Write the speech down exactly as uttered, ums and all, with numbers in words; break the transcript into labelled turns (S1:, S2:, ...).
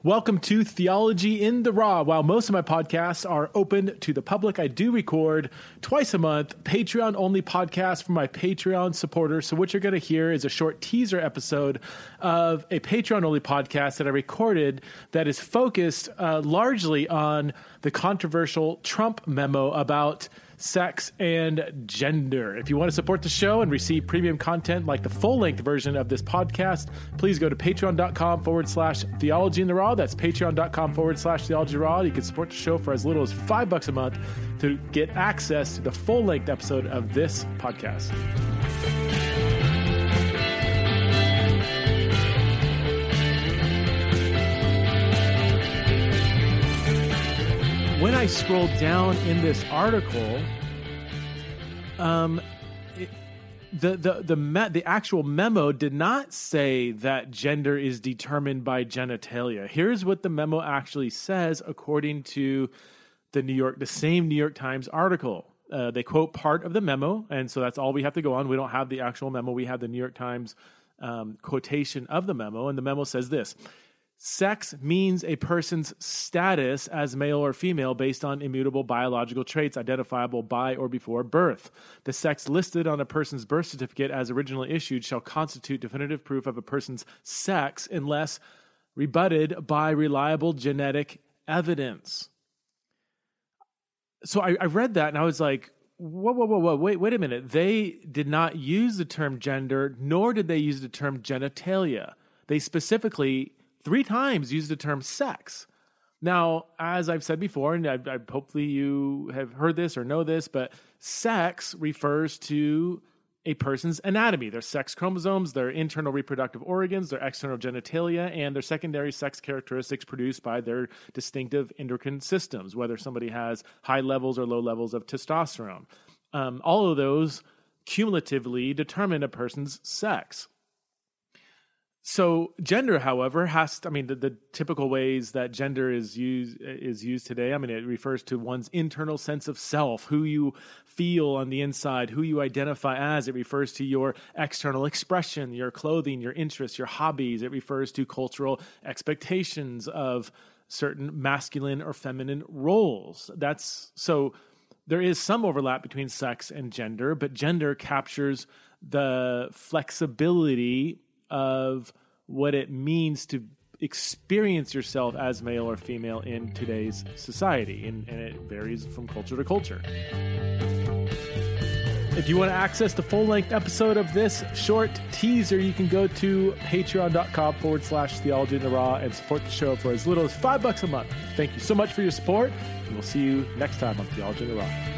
S1: Welcome to Theology in the Raw. While most of my podcasts are open to the public, I do record twice a month Patreon-only podcasts for my Patreon supporters. So what you're going to hear is a short teaser episode of a Patreon-only podcast that I recorded that is focused uh, largely on the controversial Trump memo about sex and gender. If you want to support the show and receive premium content like the full-length version of this podcast, please go to patreon.com forward slash theology in the raw. That's patreon.com forward slash theology raw. You can support the show for as little as five bucks a month to get access to the full-length episode of this podcast. When I scrolled down in this article, um, it, the the the me, the actual memo did not say that gender is determined by genitalia. Here's what the memo actually says, according to the New York, the same New York Times article. Uh, they quote part of the memo, and so that's all we have to go on. We don't have the actual memo. We have the New York Times um, quotation of the memo, and the memo says this. Sex means a person's status as male or female based on immutable biological traits identifiable by or before birth. The sex listed on a person's birth certificate as originally issued shall constitute definitive proof of a person's sex unless rebutted by reliable genetic evidence. So I, I read that and I was like, whoa, whoa, whoa, whoa, wait, wait a minute. They did not use the term gender, nor did they use the term genitalia. They specifically three times use the term sex. Now, as I've said before, and I, I, hopefully you have heard this or know this, but sex refers to a person's anatomy, their sex chromosomes, their internal reproductive organs, their external genitalia, and their secondary sex characteristics produced by their distinctive endocrine systems, whether somebody has high levels or low levels of testosterone. Um, all of those cumulatively determine a person's sex. So gender, however, has to, I mean, the, the typical ways that gender is used is used today, I mean, it refers to one's internal sense of self, who you feel on the inside, who you identify as. It refers to your external expression, your clothing, your interests, your hobbies. It refers to cultural expectations of certain masculine or feminine roles. That's so there is some overlap between sex and gender, but gender captures the flexibility of what it means to experience yourself as male or female in today's society, and, and it varies from culture to culture. If you want to access the full-length episode of this short teaser, you can go to patreon.com forward slash theology in the raw and support the show for as little as five bucks a month. Thank you so much for your support, and we'll see you next time on Theology in the Raw.